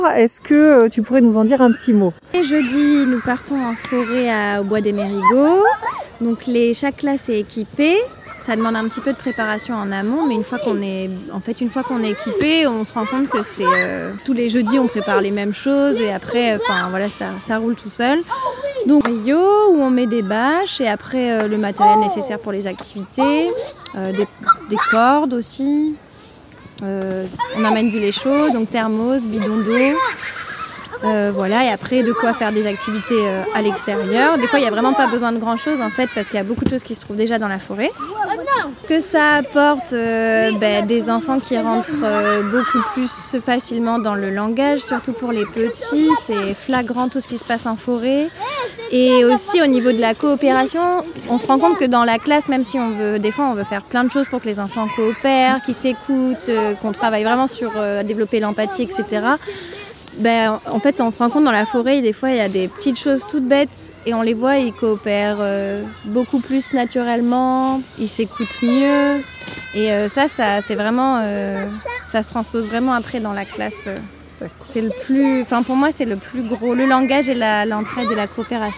Est-ce que tu pourrais nous en dire un petit mot? Et jeudi, nous partons en forêt au Bois des Mérigots. Donc chaque classe est équipée. Ça demande un petit peu de préparation en amont, mais une fois qu'on est équipé, on se rend compte que c'est tous les jeudis on prépare les mêmes choses et après, ça roule tout seul. Donc Rio où on met des bâches et après le matériel nécessaire pour les activités, des cordes aussi. On amène du lait chaud, donc thermos, bidon d'eau. Et après de quoi faire des activités à l'extérieur. Des fois il n'y a vraiment pas besoin de grand chose en fait parce qu'il y a beaucoup de choses qui se trouvent déjà dans la forêt. Que ça apporte des enfants qui rentrent beaucoup plus facilement dans le langage, surtout pour les petits, c'est flagrant tout ce qui se passe en forêt. Et aussi au niveau de la coopération, on se rend compte que dans la classe, même si des fois on veut faire plein de choses pour que les enfants coopèrent, qu'ils s'écoutent, qu'on travaille vraiment sur développer l'empathie, etc. En fait, on se rend compte dans la forêt, des fois, il y a des petites choses toutes bêtes et on les voit, ils coopèrent beaucoup plus naturellement, ils s'écoutent mieux. Et ça c'est vraiment, ça se transpose vraiment après dans la classe. C'est pour moi, c'est le plus gros, le langage et l'entraide et la coopération.